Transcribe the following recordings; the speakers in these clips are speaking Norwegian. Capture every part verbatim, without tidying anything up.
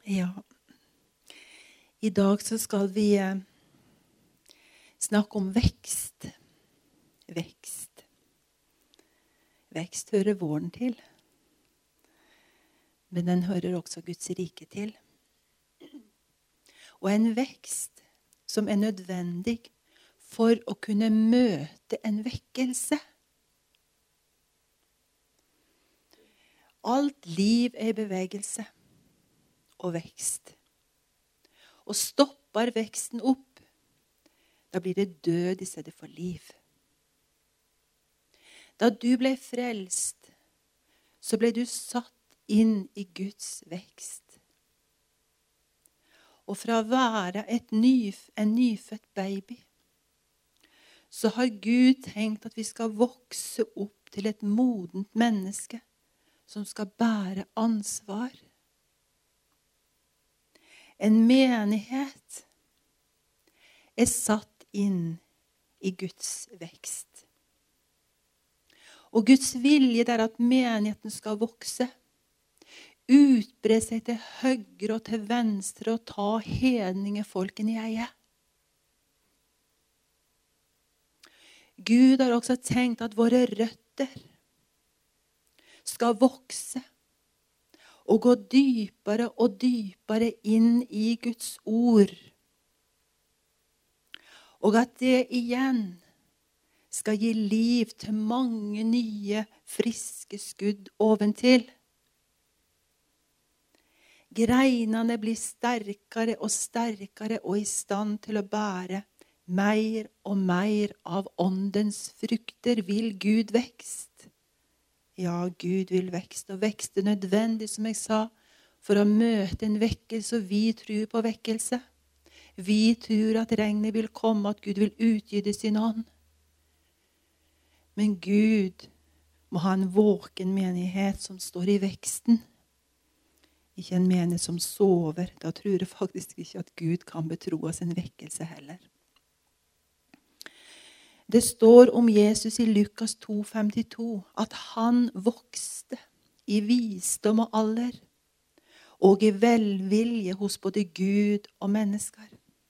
Ja, i dag så skal vi eh, snakke om vekst. Vekst. Vekst hører våren til. Men den hører også Guds rike til. Og en vekst som er nødvendig for å kunne møte en vekkelse. Alt liv er i bevegelse og vekst. Og stopper veksten opp, da blir det død i stedet for liv. Da du ble frelst, så ble du satt inn i Guds vekst. Og fra å være et nyf, en nyfødt baby, så har Gud tenkt at vi skal vokse opp til et modent menneske som skal bære ansvar. En menighet er satt inn i Guds vekst. Og Guds vilje er at menigheten skal vokse, utbre seg til høyre og til venstre og ta hedningefolken i eie. Gud har også tenkt at våre røtter skal vokse og gå dypere og dypere inn i Guds ord. Og at det igjen skal gi liv til mange nye, friske skudd oventil. Greinene blir sterkere og sterkere og i stand til å bære mer og mer av åndens frukter. Vil Gud vekst? Ja, Gud vil vekst, og vekst er nødvendig, som jeg sa, for å møte en vekkelse, og vi tror på vekkelse. Vi tror at regnet vil komme, at Gud vil utgyte sin ånd. Men Gud må ha en våken menighet som står i veksten. Ikke en menighet som sover. Da tror jeg faktisk ikke at Gud kan betro oss en vekkelse heller. Det står om Jesus i Lukas to femtito at han vokste i visdom og alder, og i velvilje hos både Gud og mennesker.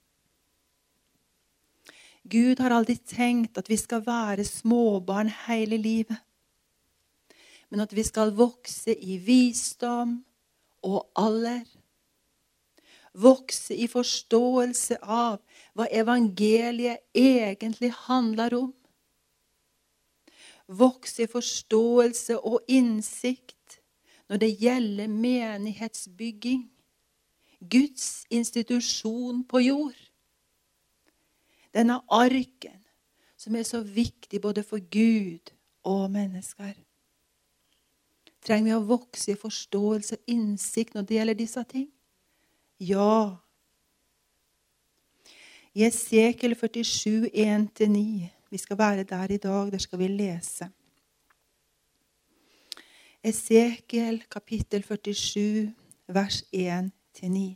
Gud har aldri tenkt at vi skal være småbarn hele livet, men at vi skal vokse i visdom og alder. Vokse i forståelse av hva evangeliet egentlig handler om. Vokse i forståelse og innsikt når det gjelder menighetsbygging. Guds institusjon på jord. Denne arken som er så viktig både for Gud og mennesker. Trenger vi å vokse i forståelse og innsikt når det gjelder disse ting? Ja. I Esekiel førtisju, en til ni. Vi skal være der i dag, der skal vi lese. Esekiel kapittel førtisju, vers en til ni.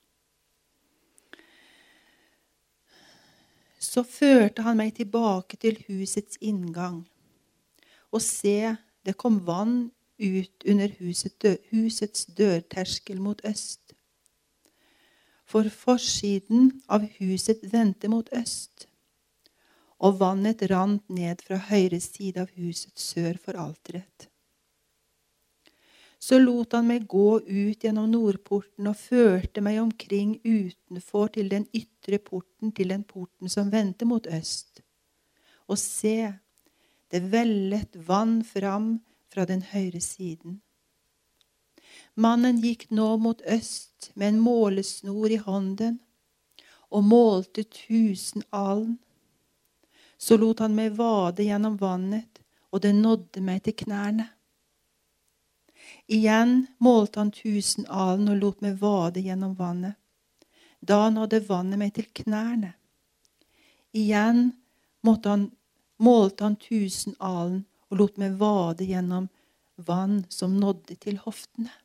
Så førte han meg tilbake til husets inngang. Og se, det kom vann ut under husets dørterskel mot øst. For forsiden av huset vendte mot øst, og vannet rant ned fra høyre side av huset sør for alteret. Så lot han meg gå ut gjennom nordporten og førte meg omkring utenfor til den ytre porten, til den porten som vendte mot øst. Og se, det vellet vann fram fra den høyre siden. Mannen gikk nå mot øst med en målesnor i hånden og målte tusen alen. Så lot han meg vade gjennom vannet, og det nådde meg til knærne. Igjen målte han tusen alen og lot meg vade gjennom vannet. Da nådde vannet meg til knærne. Igjen måtte han, målte han tusen alen og lot meg vade gjennom vann som nådde til hoftene.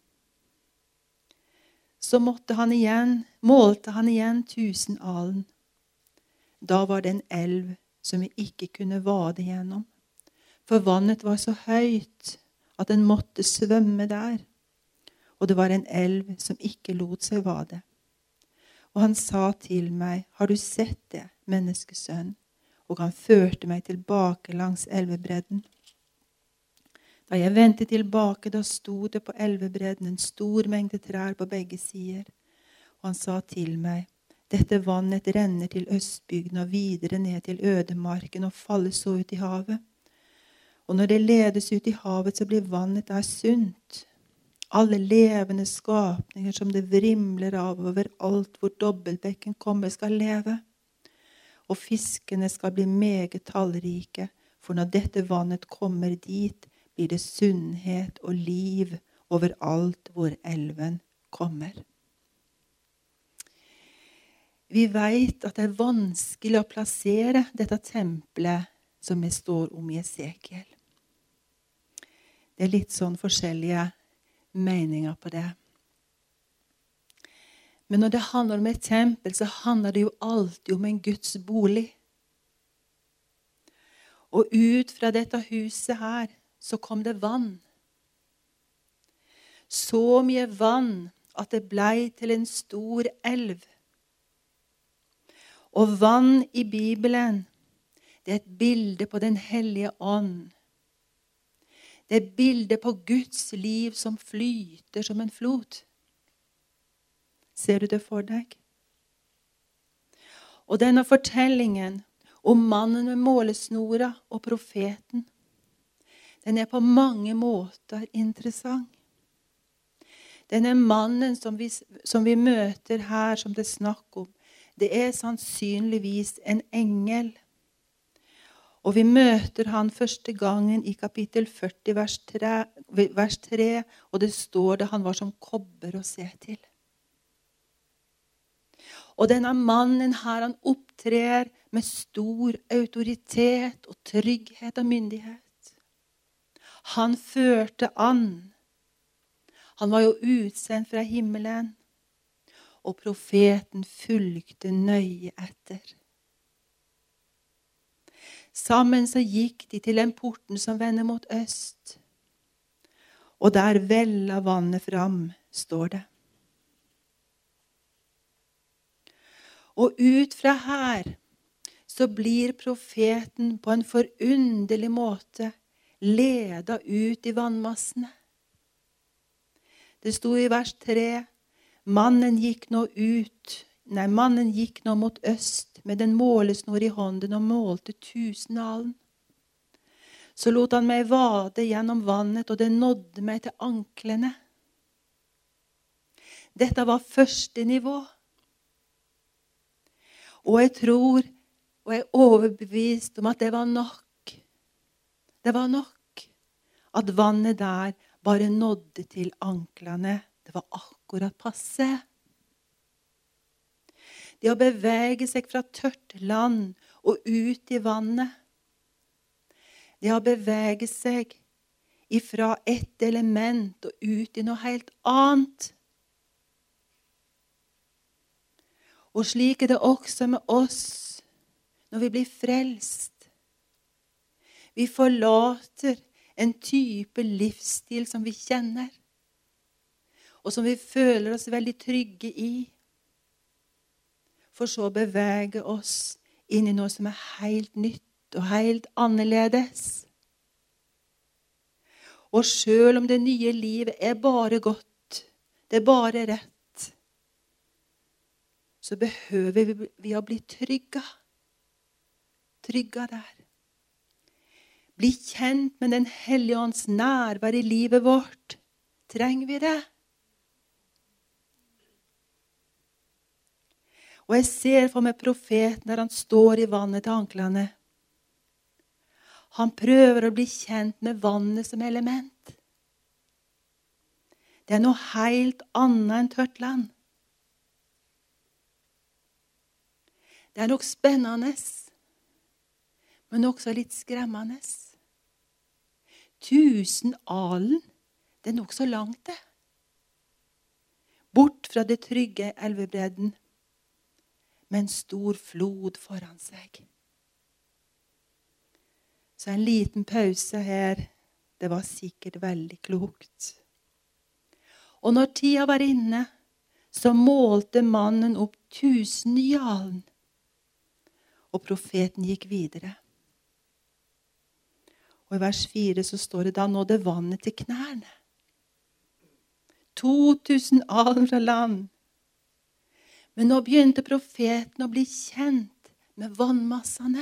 Så måtte han igjen, målte han igjen tusen alen. Da var det en elv som vi ikke kunne vade gjennom, for vannet var så høyt at den måtte svømme der. og det var en elv som ikke lot seg vade. Og han sa til meg, har du sett det, menneskesønn? Og han førte meg tilbake langs elvebredden. Da jeg vendte tilbake, da stod det på elvebredden en stor mengde trær på begge sider. Og han sa til meg, dette vannet renner til østbygden og videre ned til ødemarken og faller så ut i havet. Og når det ledes ut i havet, så blir vannet der sunt. Alle levende skapninger som det vrimler av over alt hvor dobbeltbekken kommer skal leve. Og fiskene skal bli meget tallrike, for når dette vannet kommer dit, blir det sunnhet og liv over alt hvor elven kommer. Vi vet at det er vanskelig å plassere dette tempelet som vi står om i Esekiel. Det er litt sånn forskjellige meninger på det. Men når det handler om et tempel, så handler det jo alltid om en Guds bolig. Og ut fra dette huset her, så kom det vann. Så mye vann at det ble til en stor elv. Og vann i Bibelen, det er et bilde på den hellige ånd. Det er et bilde på Guds liv som flyter som en flod. Ser du det for deg? Og denne fortellingen om mannen med målesnora og profeten, den er på mange måter interessant. Denne mannen som vi, som vi møter her, som det er snakk om, det er sannsynligvis en engel. Og vi møter han første gangen i kapittel førti, vers tre, vers tre, og det står det han var som kobber å se til. Og denne mannen her, han opptrer med stor autoritet og trygghet og myndighet. Han førte an. Han var jo utsendt fra himmelen, og profeten fulgte nøye etter. Sammen så gikk de til den porten som vender mot øst, og der vella vannet fram, står det. Og ut fra her så blir profeten på en forunderlig måte ledet ut i vannmassene. Det stod i vers tre, mannen gikk nå ut, nei, mannen gikk nå mot øst med den målesnor i hånden og målte tusenalen. Så lot han meg vade gjennom vannet, og det nådde meg til anklene. Dette var første nivå. Og jeg tror, og jeg er overbevist om at det var nok. Det var nok at vannet der bare nådde til anklene. Det var akkurat passe. Det å bevege seg fra tørt land og ut i vannet. Det å bevege seg ifra ett element og ut i noe helt annet. Og slik er det også med oss når vi blir frelst. Vi forlater en type livsstil som vi kjenner, og som vi føler oss veldig trygge i, for så å bevege oss inn i noe som er helt nytt og helt annerledes. Og selv om det nye livet er bare godt, det er bare rett, så behøver vi å bli trygga. Trygga der. Bli kjent med den hellige ånds nærvær i livet vårt. Trenger vi det? Og jeg ser for meg profeten der han står i vannet til anklene. Han prøver å bli kjent med vannet som element. Det er noe helt annet enn tørt land. Det er nok spennende, men også litt skremmende. Tusen alen, det er nok så langt det. Bort fra det trygge elvebredden, med en stor flod foran seg. Så en liten pause her, det var sikkert veldig klokt. Og når tida var inne, så målte mannen opp tusen nye alen. Og profeten gikk videre. Og i vers fire så står det, da nådde vannet til knærne. To tusen alen fra land. Men nå begynte profeten å bli kjent med vannmassene.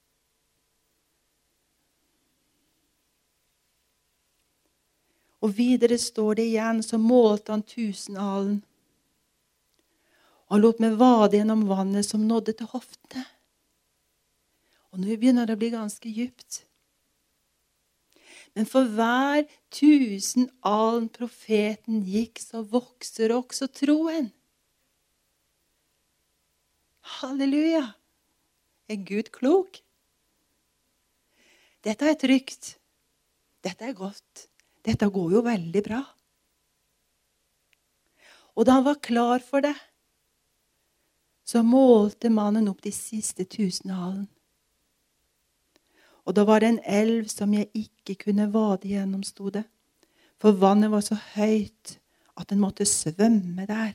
Og videre står det igjen, så målte han tusen alen. Og han lot meg vade gjennom vannet som nådde til hoftene. Og nå begynner det å bli ganske dypt. Men for hver tusen alen profeten gikk, så vokser også troen. Halleluja! Er Gud klok? Dette er trygt. Dette er godt. Dette går jo veldig bra. Og da han var klar for det, så målte mannen opp de siste tusen alen. Og da var det en elv som jeg ikke kunne vade gjennom, stod det. For vannet var så høyt at den måtte svømme der.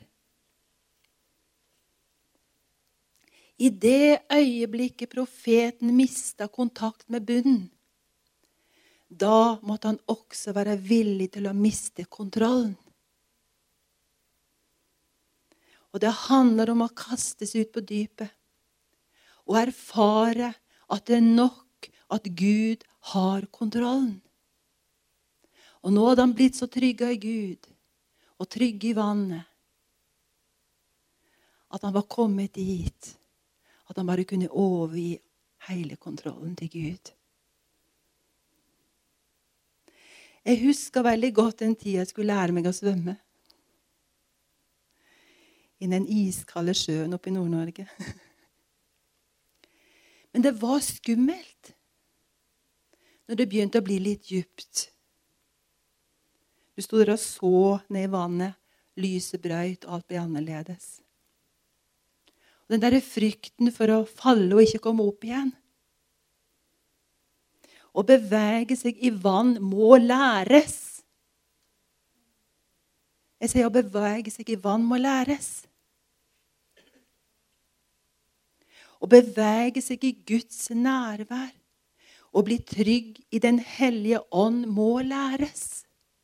I det øyeblikket profeten mistet kontakt med bunnen, da måtte han også være villig til å miste kontrollen. Og det handler om å kastes ut på dypet og erfare at det er nok at Gud har kontrollen. Og nå hadde han blitt så trygg i Gud og trygg i vannet at han var kommet dit at han bare kunne overgi hele kontrollen til Gud. Jeg husker veldig godt den tid jeg skulle lære meg å svømme. I den iskalde sjøen oppe i Nord-Norge. Men det var skummelt når det begynte å bli litt dypt. Du stod der og så ned i vannet, lyset brøyt, og alt ble annerledes. Og den der frykten for å falle og ikke komme opp igjen. Å bevege seg i vann må læres. Jeg sier å bevege seg i vann må læres. Å bevege seg i Guds nærvær og bli trygg i den hellige ånd må læres.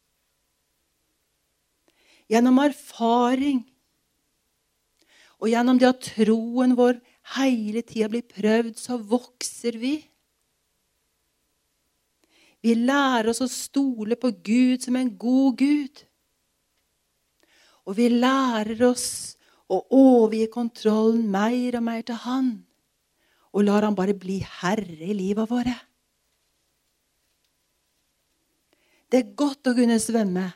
Gjennom erfaring og gjennom det at troen vår hele tiden blir prøvd, så vokser vi. Vi lærer oss å stole på Gud som en god Gud. Og vi lærer oss å overgi kontrollen mer og mer til Han. Og lar Han bare bli herre i livet våre. Det er godt å kunne svømme.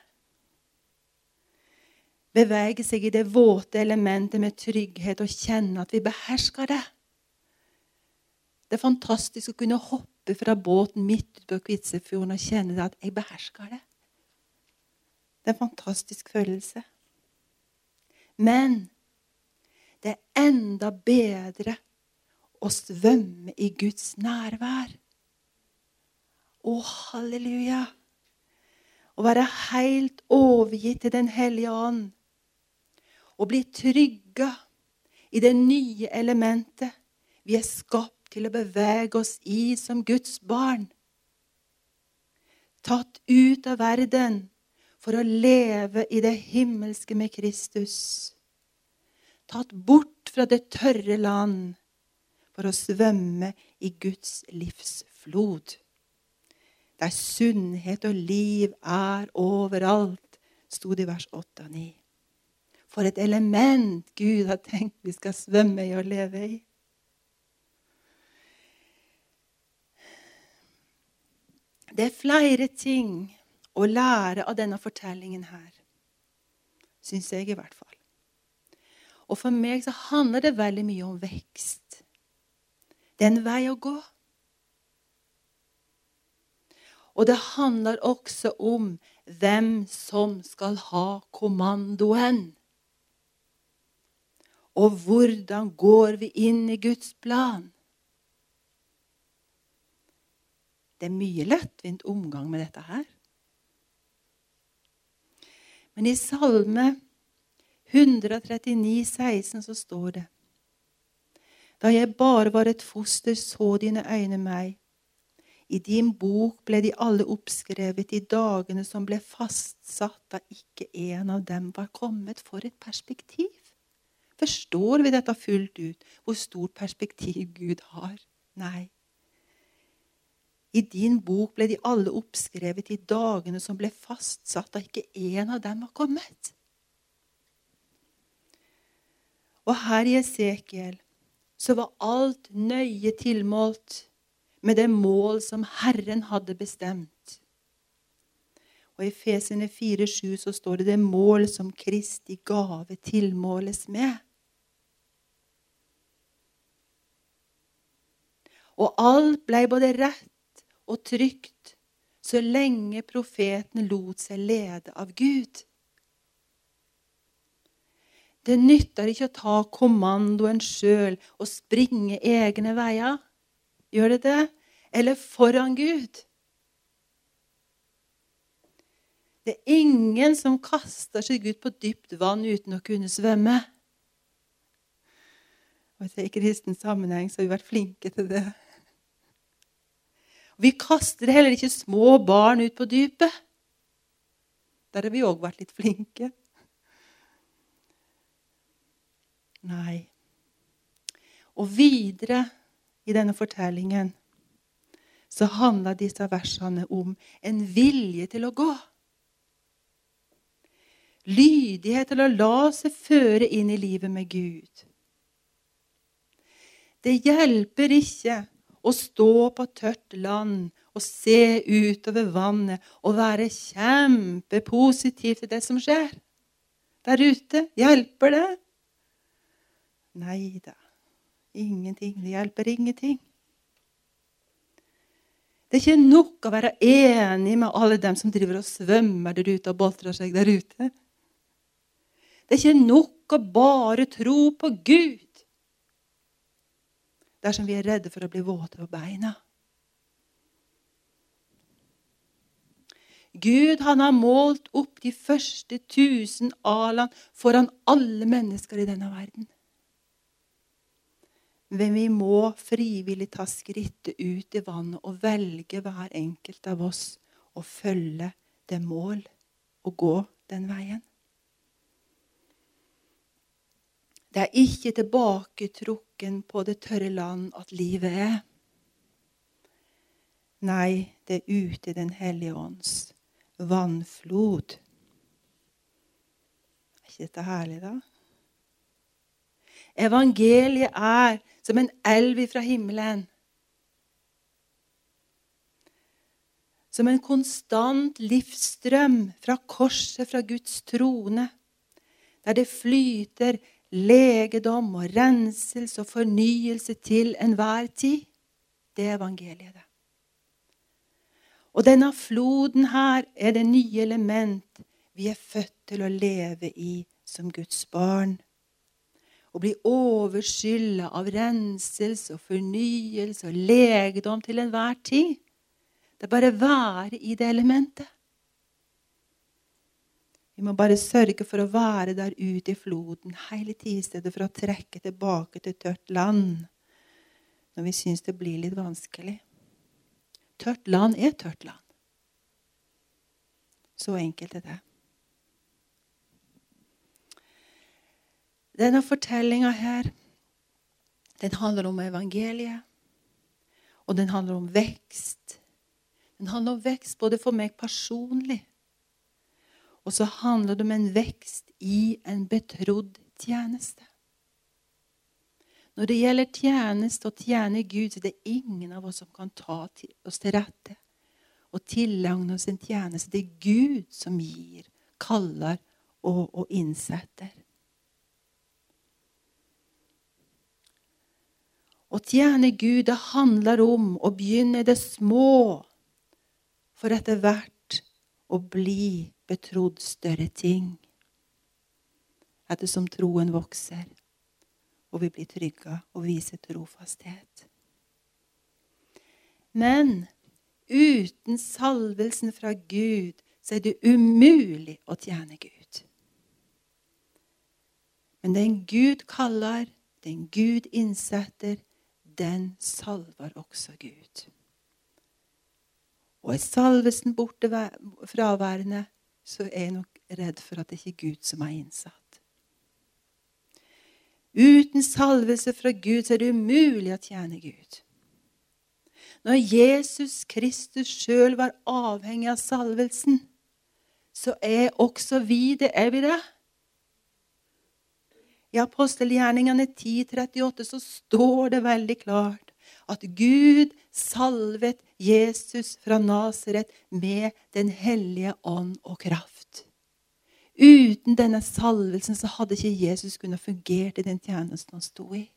Bevege seg i det våte elementet med trygghet og kjenne at vi behersker det. Det er fantastisk å kunne hoppe fra båten midt ut på Kvitsøyfjorden og kjenne at jeg behersker det. Det er en fantastisk følelse. Men det er enda bedre å svømme i Guds nærvær. Å, halleluja! Å være helt overgitt til den hellige ånd. Og bli trygga i det nye elementet vi er skapt til å bevege oss i som Guds barn. Tatt ut av verden for å leve i det himmelske med Kristus. Tatt bort fra det tørre land for å svømme i Guds livsflod. Der sunnhet og liv er overalt, stod det i vers åtte og ni. For et element Gud har tenkt vi skal svømme i og leve i. Det er flere ting å lære av denne fortellingen her, synes jeg i hvert fall. Og for meg så handler det veldig mye om vekst. Det er en vei å gå. Og det handler også om hvem som skal ha kommandoen. Og hvordan går vi inn i Guds plan? Det er mye lettvint omgang med dette her. Men i Salme one thirty-nine, seksten så står det: Da jeg bare var et foster, så dine øyne meg. I din bok ble de alle oppskrevet i dagene som ble fastsatt, da ikke en av dem var kommet. For et perspektiv. Forstår vi dette fullt ut, hvor stort perspektiv Gud har? Nei. I din bok ble de alle oppskrevet i dagene som ble fastsatt, da ikke en av dem var kommet. Og her i Esekiel så var alt nøye tilmålt med det mål som Herren hadde bestemt. Og i Efeserne fire sju så står det det mål som Kristi gave tilmåles med. Og alt ble både rett og trygt så lenge profeten lot seg lede av Gud. Det nytter ikke å ta kommandoen selv og springe egne veier. Gjør det det? Eller foran Gud? Det er ingen som kaster seg ut på dypt vann uten å kunne svømme. Og i kristen sammenheng så har vi vært flinke til det. Vi kaster heller ikke små barn ut på dypet. Der har vi også vært litt flinke. Nei. Og videre i denne fortellingen så handler disse versene om en vilje til å gå. Lydighet til å la seg føre inn i livet med Gud. Det hjelper ikke å stå på tørt land og se utover vannet og være kjempepositiv til det som skjer. Der ute, hjelper det? Neida, ingenting. Det hjelper ingenting. Det er ikke nok å være enig med alle dem som driver og svømmer der ute og boltrer seg der ute. Det er ikke nok å bare tro på Gud dersom vi er redde for å bli våte på beina. Gud, han har målt opp de første tusen alene foran alle mennesker i denne verden. Men vi må frivillig ta skrittet ut i vannet og velge hver enkelt av oss og følge det mål og gå den veien. Det er ikke tilbaketrukken på det tørre land at livet er. Nei, det er ute i den hellige ånds vannflod. Er ikke dette herlig da? Evangeliet er som en elv fra himmelen. Som en konstant livsstrøm fra korset, fra Guds trone, der det flyter legedom og renselse og fornyelse til enhver tid. Det er evangeliet det. Og denne floden her er det nye element vi er født til å leve i som Guds barn. Og bli overskyllet av renselse og fornyelse og legedom til enhver tid. Det er bare å være i det elementet. Vi må bare sørge for å være der ute i floden hele tiden, i stedet for å trekke tilbake til tørt land når vi synes det blir litt vanskelig. Tørt land er tørt land. Så enkelt er det. Denne fortellingen her, den handler om evangeliet, og den handler om vekst. Den handler om vekst både for meg personlig, og så handler det om en vekst i en betrodd tjeneste. Når det gjelder tjeneste og tjene Gud, så er det ingen av oss som kan ta oss til rette og tilegne oss en tjeneste. Det er Gud som gir, kaller og, og innsetter. Å tjene Gud, det handler om å begynne det små, for etter hvert å bli betrodd større ting. Ettersom troen vokser, og vi blir trygge og viser trofasthet. Men uten salvelsen fra Gud, så er det umulig å tjene Gud. Men den Gud kaller, den Gud innsetter, den salver også Gud. Og er salvelsen borte fraværende, så er jeg nok redd for at det ikke er Gud som er innsatt. Uten salvelse fra Gud så er det umulig å tjene Gud. Når Jesus Kristus selv var avhengig av salvelsen, så er også vi det. Er vi det? I apostelgjerningene ti trettiåtte så står det veldig klart at Gud salvet Jesus fra Nasaret med den hellige ånd og kraft. Uten denne salvelsen så hadde ikke Jesus kunnet fungere i den tjenesten han stod i.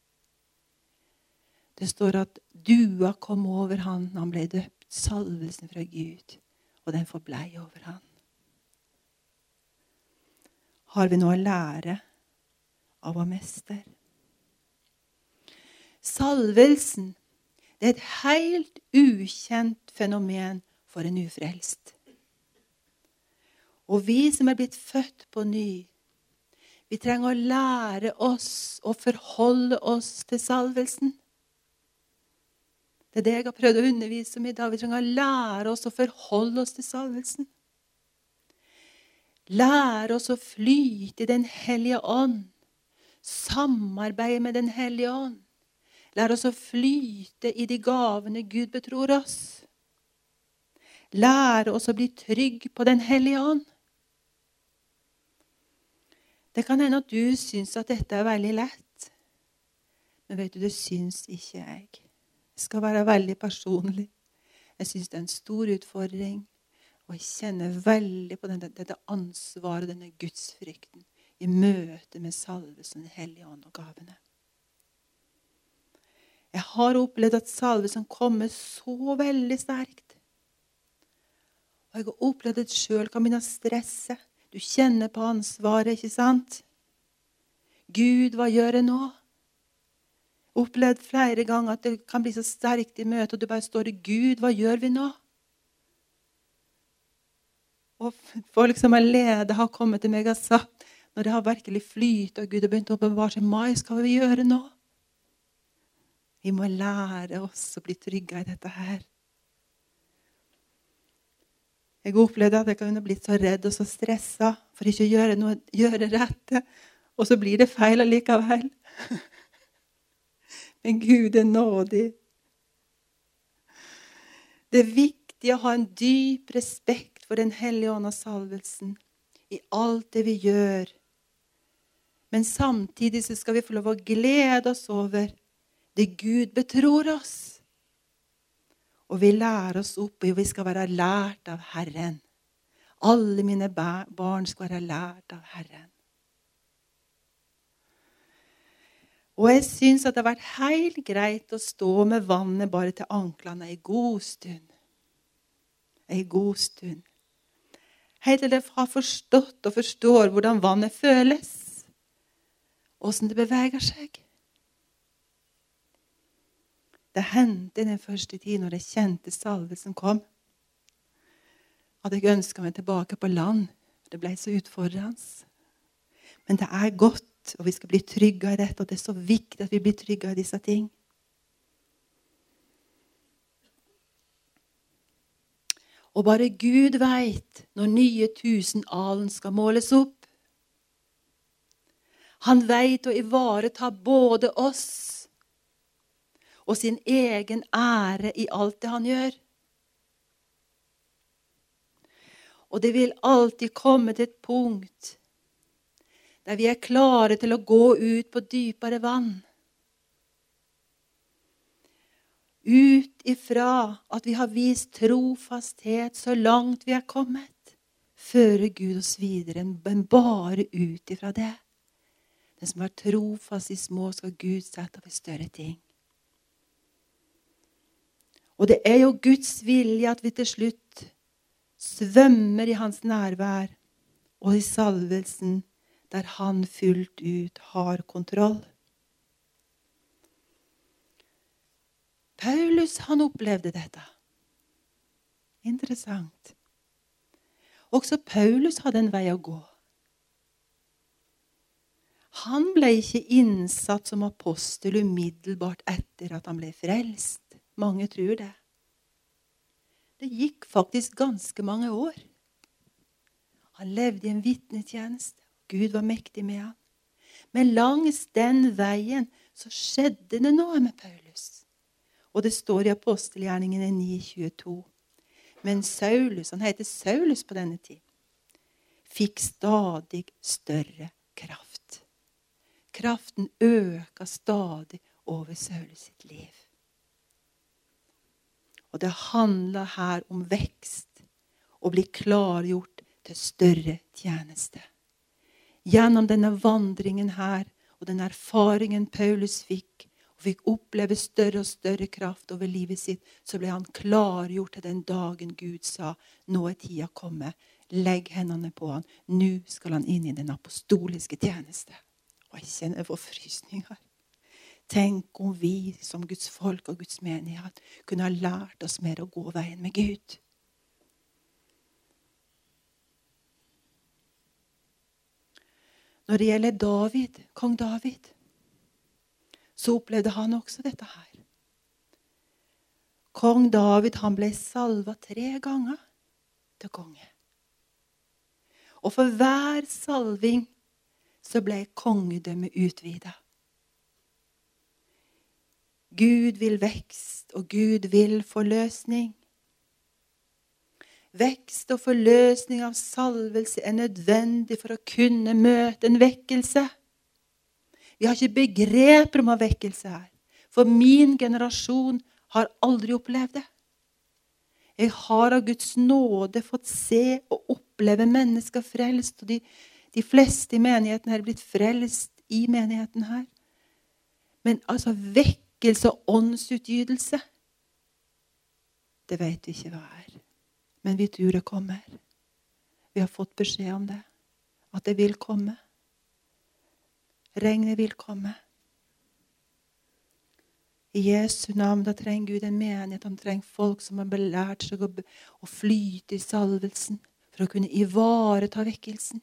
Det står at dua kom over han når han ble døpt, salvelsen fra Gud, og den forblei over han. Har vi noe å lære av vår mester? Salvelsen, det er et helt ukjent fenomen for en ufrelst. Og vi som er blitt født på ny, vi trenger å lære oss å forholde oss til salvelsen. Det er det jeg har prøvd å undervise om i dag. Vi trenger å lære oss å forholde oss til salvelsen. Lære oss å flyte i den hellige ånd. Samarbeide med den hellige ånd. Lære oss å flyte i de gavene Gud betror oss. Lære oss å bli trygg på den hellige ånd. Det kan hende at du syns at dette er veldig lett. Men vet du, det syns ikke jeg. Jeg skal være veldig personlig. Jeg syns det er en stor utfordring. Og jeg kjenner veldig på denne, dette ansvaret, denne gudsfrykten, i møte med salvelsen, den hellige ånd og gavene. Jeg har opplevd at salvelsen kommer så veldig sterkt. Og jeg har opplevd at selv kan begynne å stresse. Du kjenner på ansvaret, ikke sant? Gud, hva gjør jeg nå? Opplevd flere ganger at det kan bli så sterkt i møte, og du bare står i Gud, hva gjør vi nå? Og folk som er ledet har kommet til meg og sagt, når det har virkelig flyt, og Gud har begynt å åpenbare seg, Mai, skal vi gjøre nå? Vi må lære oss å bli trygge i dette her. Jeg opplevde at jeg kunne bli så redd og så stresset for ikke å gjøre noe, gjøre rette, og så blir det feil allikevel. Men Gud er nådig. Det er viktig å ha en dyp respekt for den hellige ånd og salvelsen i alt det vi gjør. Men samtidig så skal vi få lov å glede oss over det Gud betror oss. Og vi lærer oss opp, og vi skal være lært av Herren. Alle mine barn skal være lært av Herren. Og jeg synes at det har vært helt greit å stå med vannet bare til anklene en god stund. En god stund. Helt til jeg har forstått og forstår hvordan vannet føles. Hvordan det beveger seg. Det hendte i den første tid når jeg kjente salvelsen kom. At jeg ønsket meg tilbake på land. Det ble så utfordrende. Men det er godt. Og vi skal bli trygge i dette, og det er så viktig at vi blir trygge i disse ting. Og bare Gud vet når nye tusen alen skal måles opp. Han vet å ivareta både oss og sin egen ære i alt det han gjør. Og det vil alltid komme til et punkt der vi er klare til å gå ut på dypere vann. Ut ifra at vi har vist trofasthet så langt vi er kommet, fører Gud oss videre, men bare ut ifra det. Den som er trofast i små skal Gud sette opp i større ting. Og det er jo Guds vilje at vi til slutt svømmer i hans nærvær og i salvelsen, der han fullt ut har kontroll. Paulus, han opplevde dette. Interessant. Også Paulus hadde en vei å gå. Han ble ikke innsatt som apostel umiddelbart etter at han ble frelst. Mange tror det. Det gikk faktisk ganske mange år. Han levde i en vitnetjeneste. Gud var mektig med han. Men langs den veien så skjedde det noe med Paulus. Og det står i apostelgjerningene ni tjueto. Men Saulus, han heter Saulus på denne tid, fikk stadig større kraft. Kraften øka stadig over Saulus sitt liv. Og det handler her om vekst og bli klargjort til større tjeneste. Gjennom denne vandringen her og den erfaringen Paulus fikk, og fikk oppleve større og større kraft over livet sitt, så ble han klargjort til den dagen Gud sa, nå er tida kommet, legg hendene på han, nå skal han inn i den apostoliske tjeneste. Og jeg kjenner forfrysninger. Tenk om vi som Guds folk og Guds menighet kunne ha lært oss mer å gå veien med Gud. Når det gjelder David, kong David, så opplevde han også dette her. Kong David, han ble salvet tre ganger til konge. Og for hver salving så ble kongedømmet utvidet. Gud vil vekst, og Gud vil forløsning. Vekst og forløsning av salvelse er nødvendig for å kunne møte en vekkelse. Vi har ikke begreper om vekkelse her. For min generasjon har aldri opplevd det. Jeg har av Guds nåde fått se og oppleve mennesker frelst. Og de, de fleste i menigheten her er blitt frelst i menigheten her. Men altså vekkelse og åndsutgytelse, det vet vi ikke hva er. Men vi tror det kommer. Vi har fått beskjed om det. At det vil komme. Regnet vil komme. I Jesu navn, da trenger Gud en menighet. Han trenger folk som har belært seg å, å flyte i salvelsen for å kunne ivareta vekkelsen.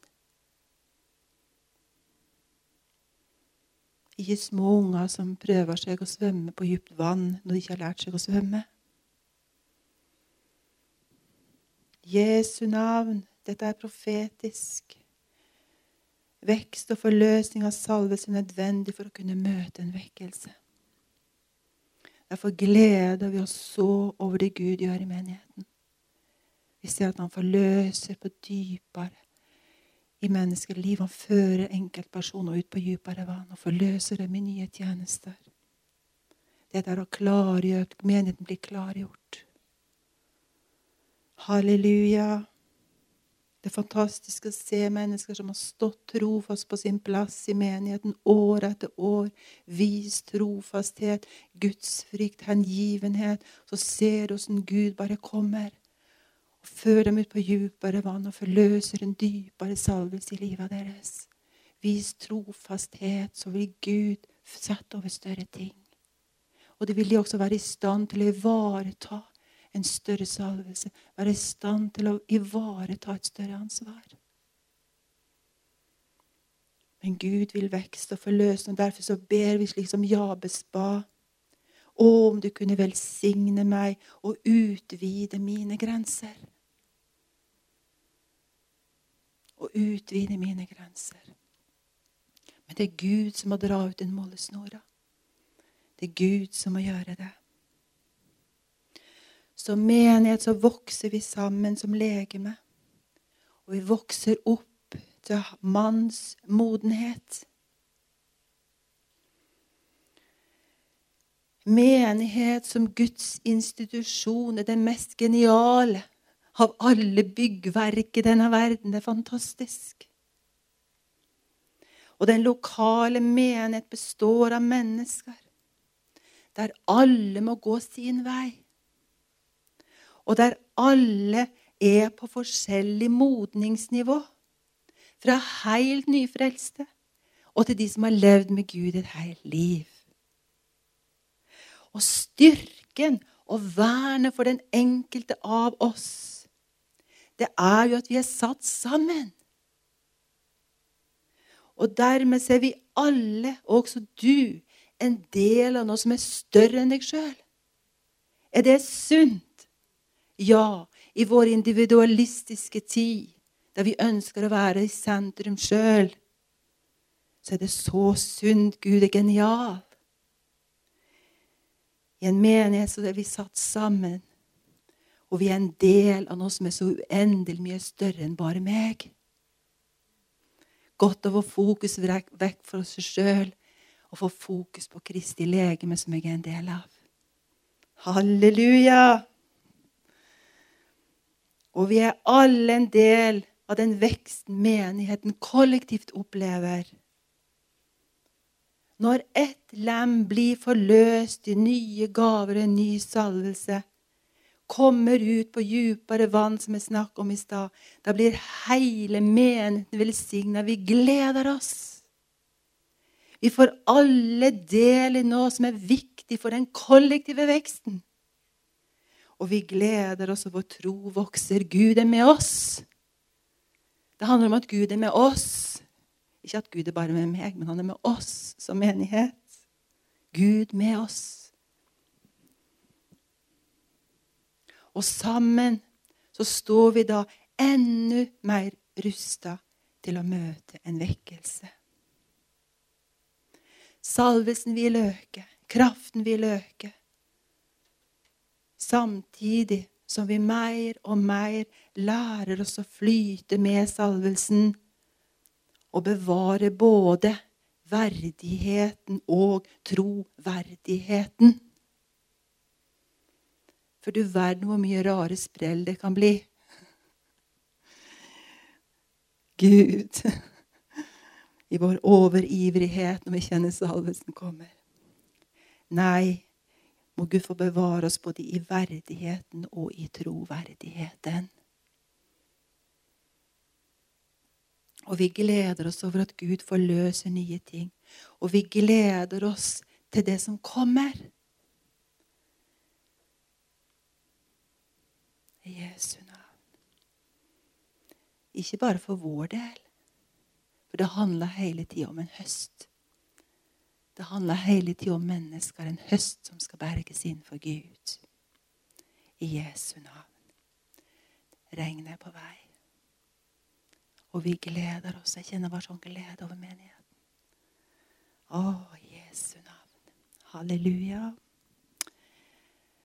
Ikke små unger som prøver seg å svømme på dypt vann når de ikke har lært seg å svømme. Jesu navn, dette er profetisk. Vekst og forløsning av salvelse er nødvendig for å kunne møte en vekkelse. Derfor gleder vi oss så over det Gud gjør i menigheten. Vi ser at han forløser på dypere i menneskeliv. Han fører enkeltpersoner ut på dypere vann og forløser dem i nye tjenester. Det der å klargjøre, menigheten blir klargjort. Halleluja. Det er fantastisk å se mennesker som har stått trofast på sin plass i menigheten år etter år, vist trofasthet, gudsfrykt, hengivenhet. Så ser du hvordan Gud bare kommer og fører dem ut på dypere vann og forløser en dypere salvelse i livet deres. Vis trofasthet, så vil Gud sette over større ting. Og det vil de også være i stand til å ivareta en større salvelse, være i stand til å ivareta et større ansvar. Men Gud vil vekst og forløse, og derfor så ber vi slik som Jabes ba. Å, om du kunne velsigne meg og utvide mine grenser. Og utvide mine grenser. Men det er Gud som må dra ut en målesnora. Det er Gud som må gjøre det. Som menighet så vokser vi sammen som legeme. Og vi vokser opp til manns modenhet. Menighet som Guds institusjon er det mest geniale av alle byggverk i denne verden. Det er fantastisk. Og den lokale menighet består av mennesker der alle må gå sin vei. Og der alle er på forskjellig modningsnivå. Fra helt nyfrelste og til de som har levd med Gud et helt liv. Og styrken og vernet for den enkelte av oss, det er jo at vi er satt sammen. Og dermed er vi alle, også du, en del av noe som er større enn deg selv? Er det sunt? Ja, i vår individualistiske tid, der vi ønsker å være i sentrum selv, så er det så sunt. Gud er genial. I en menighet så er vi satt sammen, og vi er en del av noe som er så uendelig mye større enn bare meg. Godt å få fokus vekk fra seg selv, og få fokus på Kristi legeme som jeg er en del av. Halleluja! Og vi er alle en del av den veksten menigheten kollektivt opplever. Når ett lem blir forløst i nye gaver og en ny salvelse, kommer ut på djupere vann som jeg snakket om i stad, da blir hele menigheten velsignet. Vi gleder oss. Vi får alle del i noe som er viktig for den kollektive veksten. Og vi gleder oss, og vår tro vokser. Gud er med oss. Det handler om at Gud er med oss. Ikke at Gud er bare med meg, men han er med oss som menighet. Gud med oss. Og sammen så står vi da enda mer rustet til å møte en vekkelse. Salvelsen vil øke, kraften vil øke. Samtidig som vi mer og mer lærer oss å flyte med salvelsen og bevare både verdigheten og troverdigheten. For du verden hvor mye rare sprell det kan bli. Gud, i vår overivrighet når vi kjenner salvelsen kommer. Nei, må Gud få bevare oss både i verdigheten og i troverdigheten. Og vi gleder oss over at Gud forløser nye ting. Og vi gleder oss til det som kommer. I Jesu navn. Ikke bare for vår del. For det handler hele tiden om en høst. Det handler hele tiden om mennesker, en høst som skal berges inn for Gud. I Jesu navn. Regnet er på vei. Og vi gleder oss. Jeg kjenner bare sånn glede over menigheten. Å, Jesu navn. Halleluja.